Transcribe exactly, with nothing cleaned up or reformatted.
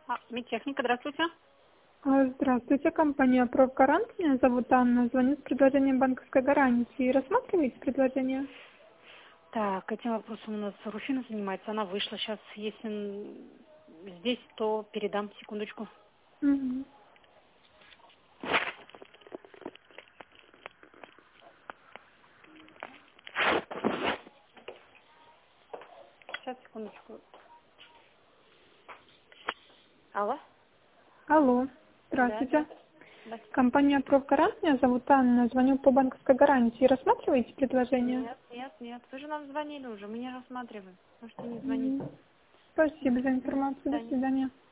А, медтехника, здравствуйте. А, Здравствуйте, компания «Профгарант». Меня зовут Анна. Звоню с предложением банковской гарантии. Рассматриваете предложение? Так, этим вопросом у нас Руфина занимается. Она вышла сейчас. Если м, здесь, то передам. Секундочку. Мгм. Сейчас, секундочку. Алло? Алло, Да, да. здравствуйте. Да. Компания «Профгарант». Меня зовут Анна. Звоню по банковской гарантии. Рассматриваете предложение? Нет, нет, нет. Вы же нам звонили уже. Мы не рассматриваем. Можете не звонить. М, Спасибо за Мгм. До информацию. До свидания. свидания.